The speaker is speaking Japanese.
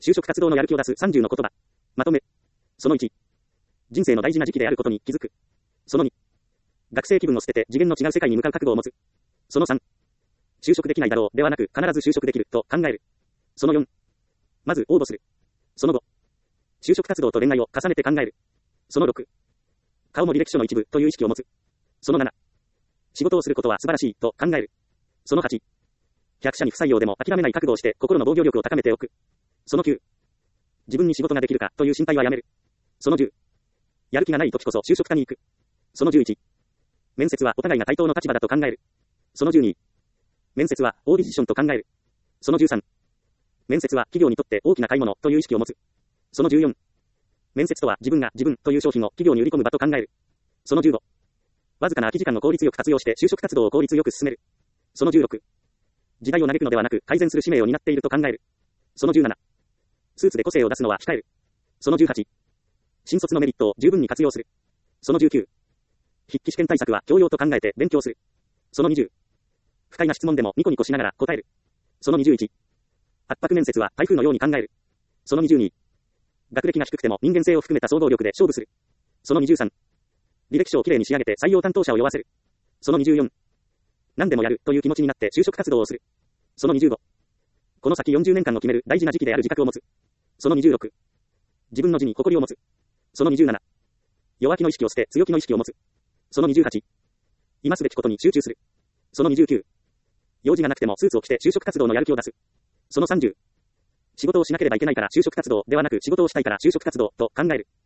就職活動のやる気を出す30の言葉。まとめ。その1。人生の大事な時期であることに気づく。その2。学生気分を捨てて次元の違う世界に向かう覚悟を持つ。その3。就職できないだろうではなく必ず就職できると考える。その4。まず応募する。その5。就職活動と恋愛を重ねて考える。その6。顔も履歴書の一部という意識を持つ。その7。仕事をすることは素晴らしいと考える。その8。100社に不採用でも諦めない覚悟をして心の防御力を高めておく。その9。自分に仕事ができるかという心配はやめる。その10。やる気がない時こそ就職課に行く。その11。面接はお互いが対等の立場だと考える。その12。面接はオーディションと考える。その13。面接は企業にとって大きな買い物という意識を持つ。その14。面接とは自分が自分という商品を企業に売り込む場と考える。その15。わずかな空き時間を効率よく活用して就職活動を効率よく進める。その16。時代を嘆くのではなく改善する使命を担っていると考える。その17。スーツで個性を出すのは控える。その18。新卒のメリットを十分に活用する。その19。筆記試験対策は教養と考えて勉強する。その20。不快な質問でもニコニコしながら答える。その21。圧迫面接は台風のように考える。その22。学歴が低くても人間性を含めた総合力で勝負する。その23。履歴書をきれいに仕上げて採用担当者を酔わせる。その24。何でもやるという気持ちになって就職活動をする。その25。この先40年間を決める大事な時期である自覚を持つ。その26。自分の字に誇りを持つ。その27。弱気の意識を捨て強気の意識を持つ。その28。今すべきことに集中する。その29。用事がなくてもスーツを着て就職活動のやる気を出す。その30。仕事をしなければいけないから就職活動ではなく仕事をしたいから就職活動と考える。